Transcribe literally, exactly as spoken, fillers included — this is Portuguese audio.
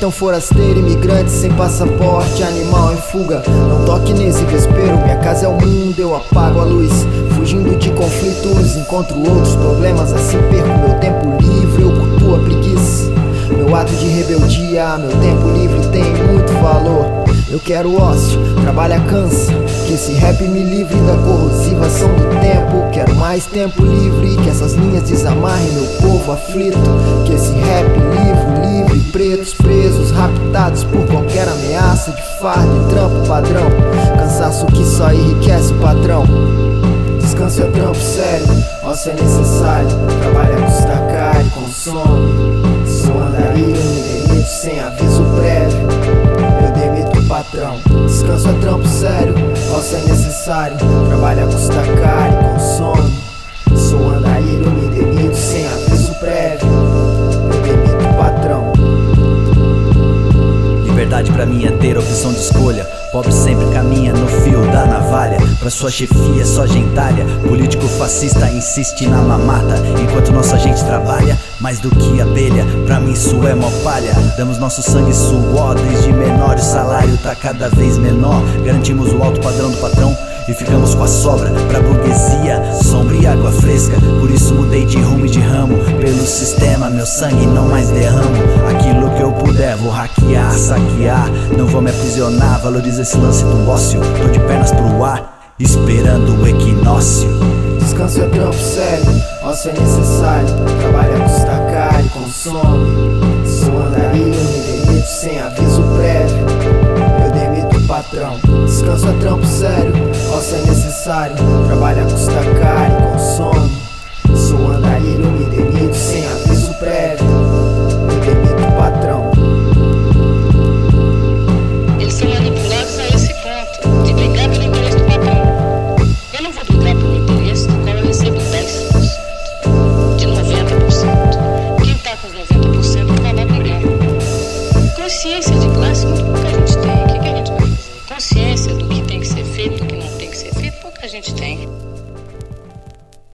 então forasteiro, imigrante sem passaporte, animal em fuga. Não toque nesse vespeiro, minha casa é o mundo, eu apago a luz. Fugindo de conflitos, encontro outros problemas, assim perco meu tempo livre, eu curto a preguiça. Meu ato de rebeldia, meu tempo livre tem muito valor. Eu quero ócio, trabalha cansa, que esse rap me livre da corrosiva ação do tempo. Quero mais tempo livre, que essas linhas desamarrem meu povo aflito. Que esse rap livre, livre, pretos presos, raptados por qualquer ameaça de fardo e trampo padrão. Cansaço que só enriquece o patrão. Descanso é trampo sério, ócio é necessário. Trabalha custa caro e consome. Sou andarilho, me demito sem aviso prévio. Eu demito o patrão. Descanso é trampo sério, ócio é necessário. Trabalha custa caro e consome. Sou andarilho, me demito sem aviso prévio. Eu demito o patrão. Liberdade pra mim é ter opção de escolha. Pobre sempre caminha no fio da navalha. Pra sua chefia só gentalha. Político fascista insiste na mamata, enquanto nossa gente trabalha mais do que abelha. Pra mim isso é mó palha. Damos nosso sangue e suor desde menor. O salário tá cada vez menor. Garantimos o alto padrão do patrão e ficamos com a sobra pra burguesia, sombra e água fresca. Por isso mudei de rumo e de ramo. Pelo sistema meu sangue não mais derramo. Aquilo que eu puder vou hackear, saquear. Não vou me aprisionar, valorizo esse lance do ócio. Tô de pernas pro ar, esperando o equinócio. Descanso é trampo sério, ócio é necessário. Trabalha custa caro e consome. Sou andarilho, me demito sem aviso prévio. Eu demito o patrão. Descanso é trampo sério, ócio é necessário.